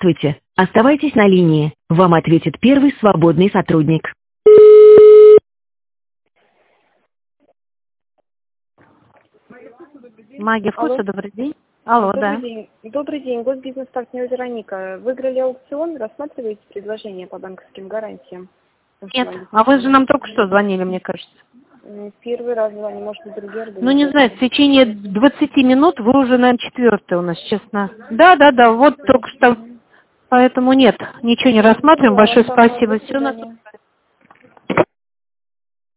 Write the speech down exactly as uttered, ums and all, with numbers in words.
Здравствуйте. Оставайтесь на линии. Вам ответит первый свободный сотрудник. Магия Алло. вкуса, добрый день. Алло, Добрый да. день. Добрый день. Госбизнес-партнер Вероника. Выиграли аукцион, рассматриваете предложение по банковским гарантиям? Нет, а вы же нам только что звонили, мне кажется. М, Первый раз звоню, может быть, другие организации. Ну, не знаю, в течение двадцати минут вы уже, наверное, четвертый у нас, честно. Да, да, да, вот только что. Поэтому нет, ничего не рассматриваем. Большое Ладно, спасибо. до Все на свидания.